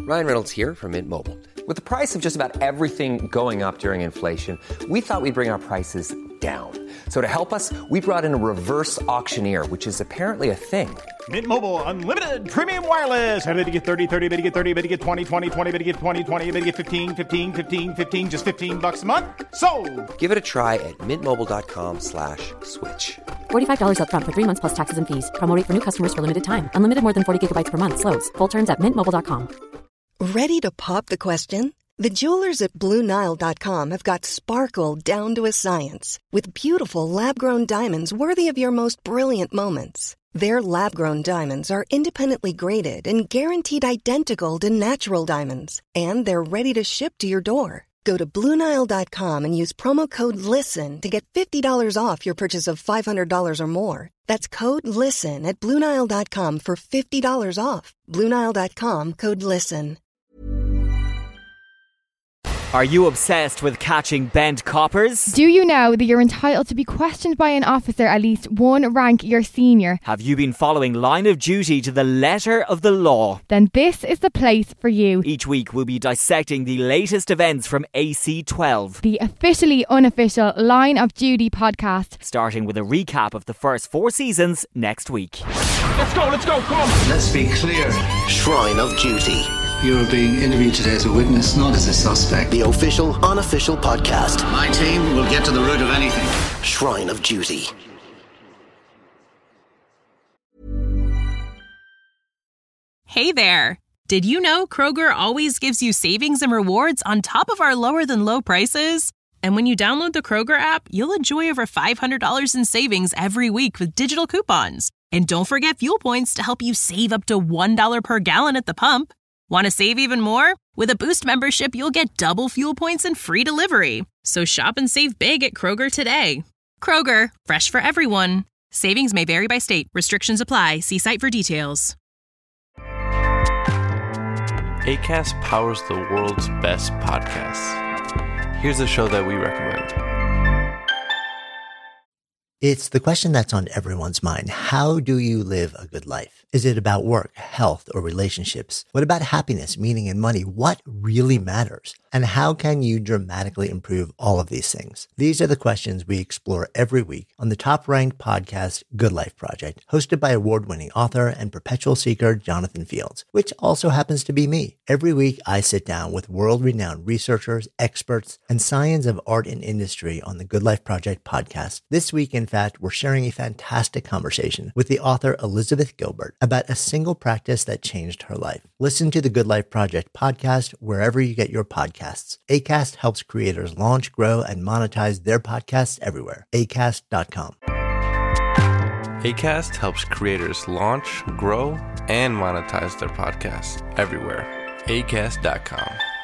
Ryan Reynolds here from Mint Mobile. With the price of just about everything going up during inflation, we thought we'd bring our prices down. So to help us, we brought in a reverse auctioneer, which is apparently a thing. Mint Mobile Unlimited Premium Wireless. How to get 30, 30, bit to get 30, bit to get 20, 20, 20, bit to get 20, 20, bit to get 15, 15, 15, 15, just $15 a month? Sold! Give it a try at mintmobile.com/switch. $45 up front for 3 months plus taxes and fees. Promo rate for new customers for limited time. Unlimited more than 40 gigabytes per month. Slows full terms at mintmobile.com. Ready to pop the question? The jewelers at BlueNile.com have got sparkle down to a science with beautiful lab-grown diamonds worthy of your most brilliant moments. Their lab-grown diamonds are independently graded and guaranteed identical to natural diamonds, and they're ready to ship to your door. Go to BlueNile.com and use promo code LISTEN to get $50 off your purchase of $500 or more. That's code LISTEN at BlueNile.com for $50 off. BlueNile.com, code LISTEN. Are you obsessed with catching bent coppers? Do you know that you're entitled to be questioned by an officer at least one rank your senior? Have you been following Line of Duty to the letter of the law? Then this is the place for you. Each week we'll be dissecting the latest events from AC12, the officially unofficial Line of Duty podcast. Starting with a recap of the first 4 seasons next week. Let's go, come on! Let's be clear. Shrine of Duty. You're being interviewed today as a witness, not as a suspect. The official, unofficial podcast. My team will get to the root of anything. Shrine of Duty. Hey there. Did you know Kroger always gives you savings and rewards on top of our lower than low prices? And when you download the Kroger app, you'll enjoy over $500 in savings every week with digital coupons. And don't forget fuel points to help you save up to $1 per gallon at the pump. Want to save even more? With a Boost membership, you'll get double fuel points and free delivery. So shop and save big at Kroger today. Kroger, fresh for everyone. Savings may vary by state. Restrictions apply. See site for details. Acast powers the world's best podcasts. Here's a show that we recommend. It's the question that's on everyone's mind. How do you live a good life? Is it about work, health, or relationships? What about happiness, meaning, and money? What really matters? And how can you dramatically improve all of these things? These are the questions we explore every week on the top-ranked podcast, Good Life Project, hosted by award-winning author and perpetual seeker Jonathan Fields, which also happens to be me. Every week, I sit down with world-renowned researchers, experts, and scions of art and industry on the Good Life Project podcast. This week, in fact, we're sharing a fantastic conversation with the author Elizabeth Gilbert about a single practice that changed her life. Listen to the Good Life Project podcast wherever you get your podcasts. Acast helps creators launch, grow, and monetize their podcasts everywhere. Acast.com. Acast helps creators launch, grow, and monetize their podcasts everywhere. Acast.com.